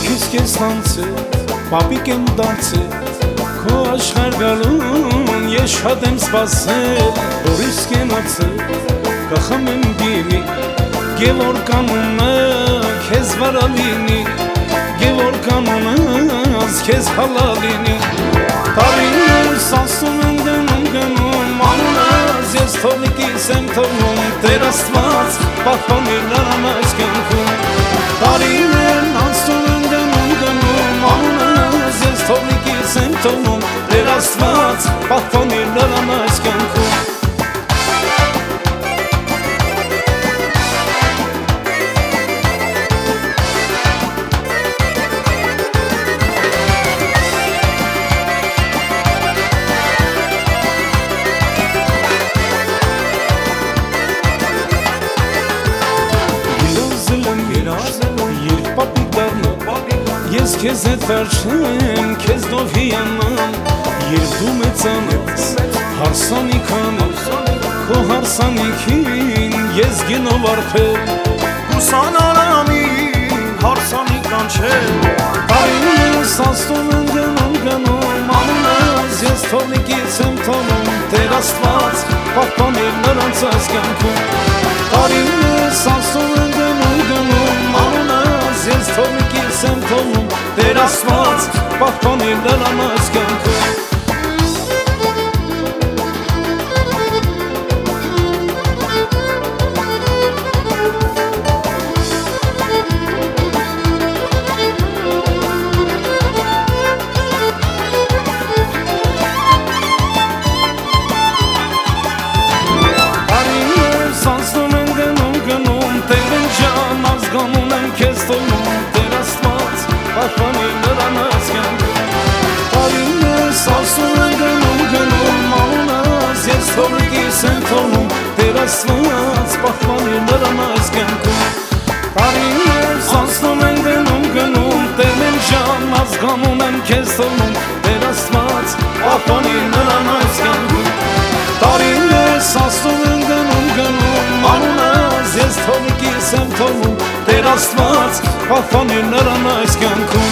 Ինքս կես հանցել, պապիկ եմ դարձել, քո աշխարհ գալուն ես շատ եմ սպասել, որ ես կենացել, կխմեմ գինի, գևոր կանունը քեզ վրա լինի, գևոր կանունս քեզ հալա լինի, տարիներս ասում են գնում, անունս ես թողնիկիս եմ թողնում, Տեր Աստված պահպանիր նրան այս կյանքում, տարիներն ասում են գնում, անունս ես թողնիկիս եմ թողնում, Տեր Աստված պահպանիր նրան այս կյանքում։ Երբ պապիկ դառնամ, ես քեզ հետ վերջնեմ, քեզ դով հիանամ, երբ դու մեծանաս, հարսանիք անես, քո հարսանիքին ես գնով արթել, Կուսանարամին հարսանիք կանչել, տարիներս աստում են գնում, անունս ես թողնիկից եմ թողնում, Տեր Աստված պահպանիր նրանց այս կյանքում, տարիներս աստում են գնում, անունս ես թողնիկից եմ թողնում, Տեր Աստված պահպանիր նրան այս կյանքում։ Տեր Աստված պահպանիր նրան այս կյանքում, տարիներս ասում են գնում, անունս ես թողնիկիս եմ թողնում, Տեր Աստված պահպանիր նրան այս կյանքում, տարիներս ասում են գնում, Տեր ջան ազգանում եմ քեզ թողնում, Տեր Աստված պահպանիր նրան այս կյանքում, տարիներս ասում են գնում, անունս ես թողնիկիս եմ թողնում, Տեր Աստված պահպանիր նրան այս կյանքում։